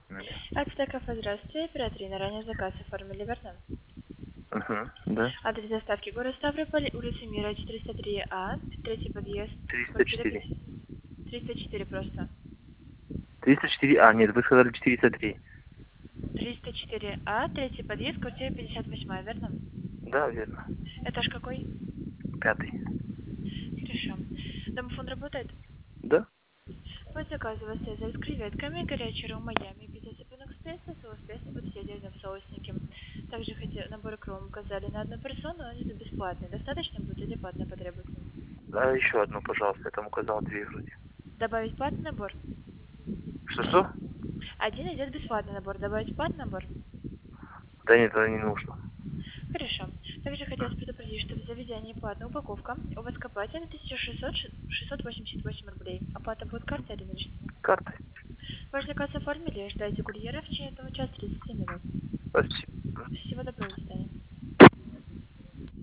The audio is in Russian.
Это кафе, здравствуйте. Оператор, ранее заказ оформили, верно? Да. Адрес доставки город Ставрополь, улица Мира, 403А, третий подъезд, квартира 304. 5. 304 просто. 304. А, нет, вы сказали 403. 304А, третий подъезд, квартира 58, верно? Да, верно. Этаж какой? 5. Хорошо. Домофон работает? Да? По заказу вас Цезарь с креветками, горячий ром Майами, пицца цыпленок с песто, соус песто под сельдерным соусники. Также набор кром указали на одну персону, он это бесплатный. Достаточно будет или платно потребуется? А еще одну, пожалуйста. Я там указал 2 вроде. Добавить платный набор? Что? Один идет бесплатный набор. Добавить платный набор? Да нет, это не нужно. Хорошо. Также хотелось предупредить, что в заведении платная упаковка. У вас к оплате на 688 рублей. Оплата будет картой или наличными? Карты. Ваш заказ оформили, ждайте курьера в течение 1 часа 30 минут. Спасибо. Всего доброго, до свидания.